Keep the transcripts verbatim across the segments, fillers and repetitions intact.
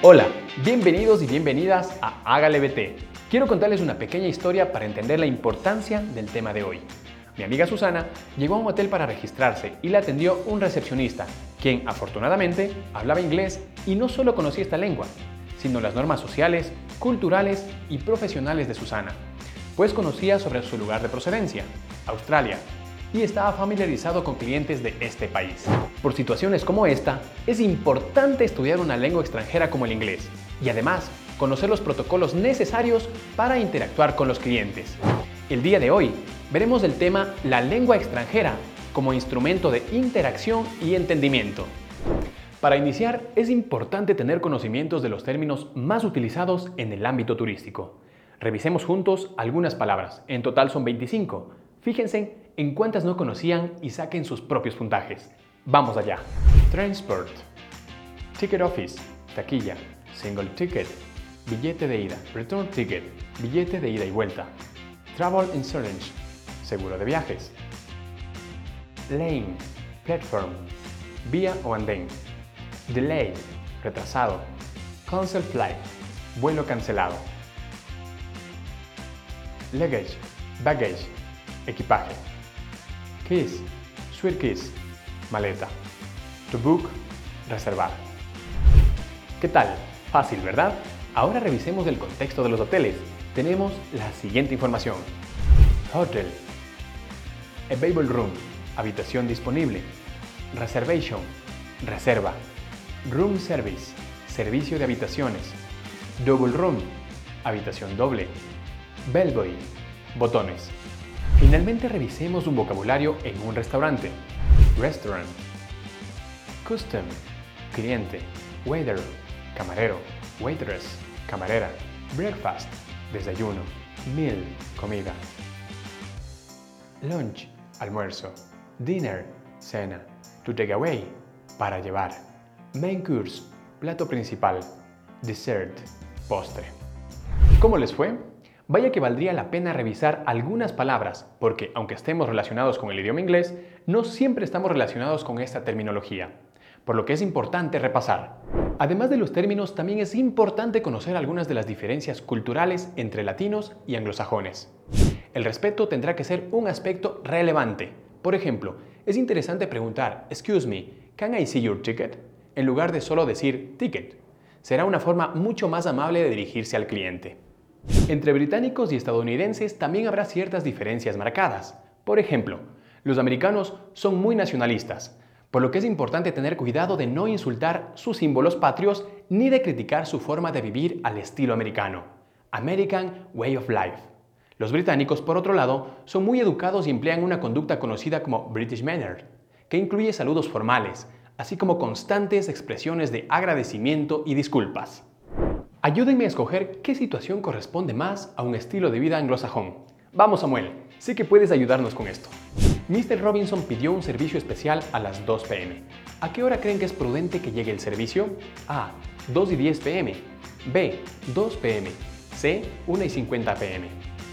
Hola, bienvenidos y bienvenidas a Hágale B T. Quiero contarles una pequeña historia para entender la importancia del tema de hoy. Mi amiga Susana llegó a un hotel para registrarse y la atendió un recepcionista, quien afortunadamente hablaba inglés y no solo conocía esta lengua, sino las normas sociales, culturales y profesionales de Susana, pues conocía sobre su lugar de procedencia, Australia, y estaba familiarizado con clientes de este país. Por situaciones como esta, es importante estudiar una lengua extranjera como el inglés y además conocer los protocolos necesarios para interactuar con los clientes. El día de hoy veremos el tema la lengua extranjera como instrumento de interacción y entendimiento. Para iniciar, es importante tener conocimientos de los términos más utilizados en el ámbito turístico. Revisemos juntos algunas palabras, en total son veinticinco. Fíjense en cuántas no conocían y saquen sus propios puntajes. Vamos allá. Transport, ticket office, taquilla, single ticket, billete de ida, return ticket, billete de ida y vuelta, travel insurance, seguro de viajes, lane, platform, vía o andén, delay, retrasado, cancel flight, vuelo cancelado, luggage, baggage, equipaje, keys, suitcase, maleta, to book, reservar. ¿Qué tal? Fácil, ¿verdad? Ahora revisemos el contexto de los hoteles. Tenemos la siguiente información. Hotel, available room, habitación disponible, reservation, reserva, room service, servicio de habitaciones, double room, habitación doble, bellboy, botones. Finalmente revisemos un vocabulario en un restaurante. Restaurant, custom, cliente, waiter, camarero, waitress, camarera, breakfast, desayuno, meal, comida, lunch, almuerzo, dinner, cena, to take away, para llevar, main course, plato principal, dessert, postre. ¿Cómo les fue? Vaya que valdría la pena revisar algunas palabras, porque aunque estemos relacionados con el idioma inglés, no siempre estamos relacionados con esta terminología, por lo que es importante repasar. Además de los términos, también es importante conocer algunas de las diferencias culturales entre latinos y anglosajones. El respeto tendrá que ser un aspecto relevante. Por ejemplo, es interesante preguntar, "Excuse me, can I see your ticket?" en lugar de solo decir "ticket". Será una forma mucho más amable de dirigirse al cliente. Entre británicos y estadounidenses también habrá ciertas diferencias marcadas. Por ejemplo, los americanos son muy nacionalistas, por lo que es importante tener cuidado de no insultar sus símbolos patrios ni de criticar su forma de vivir al estilo americano. American Way of Life. Los británicos, por otro lado, son muy educados y emplean una conducta conocida como British Manner, que incluye saludos formales, así como constantes expresiones de agradecimiento y disculpas. Ayúdenme a escoger qué situación corresponde más a un estilo de vida anglosajón. Vamos, Samuel, sé que puedes ayudarnos con esto. mister Robinson pidió un servicio especial a las dos pe eme. ¿A qué hora creen que es prudente que llegue el servicio? A. dos y diez pe eme. B. dos pe eme. C. una y cincuenta pe eme.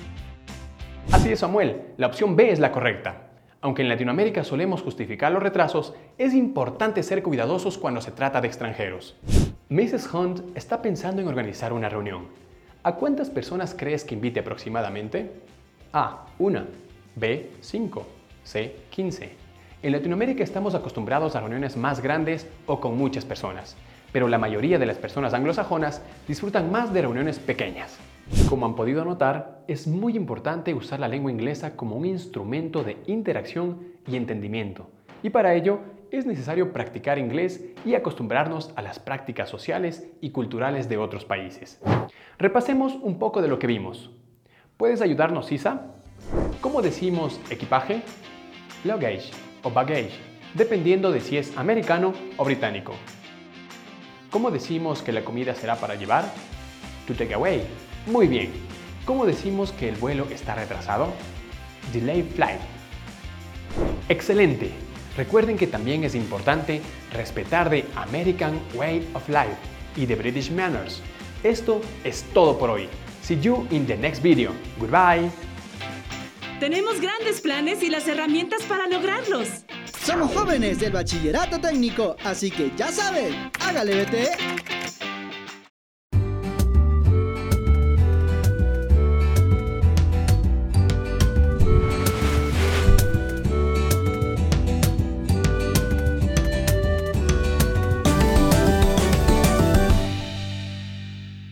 Así es, Samuel, la opción B es la correcta. Aunque en Latinoamérica solemos justificar los retrasos, es importante ser cuidadosos cuando se trata de extranjeros. missus Hunt está pensando en organizar una reunión. ¿A cuántas personas crees que invite aproximadamente? A. una. B. cinco. C. quince. En Latinoamérica estamos acostumbrados a reuniones más grandes o con muchas personas, pero la mayoría de las personas anglosajonas disfrutan más de reuniones pequeñas. Como han podido notar, es muy importante usar la lengua inglesa como un instrumento de interacción y entendimiento, y para ello es necesario practicar inglés y acostumbrarnos a las prácticas sociales y culturales de otros países. Repasemos un poco de lo que vimos. ¿Puedes ayudarnos, Isa? ¿Cómo decimos equipaje? Luggage o baggage, dependiendo de si es americano o británico. ¿Cómo decimos que la comida será para llevar? To take away. Muy bien. ¿Cómo decimos que el vuelo está retrasado? Delay flight. ¡Excelente! Recuerden que también es importante respetar the American Way of Life y the British Manners. Esto es todo por hoy. See you in the next video. Goodbye. Tenemos grandes planes y las herramientas para lograrlos. Somos jóvenes del Bachillerato Técnico, así que ya saben, hágale B T.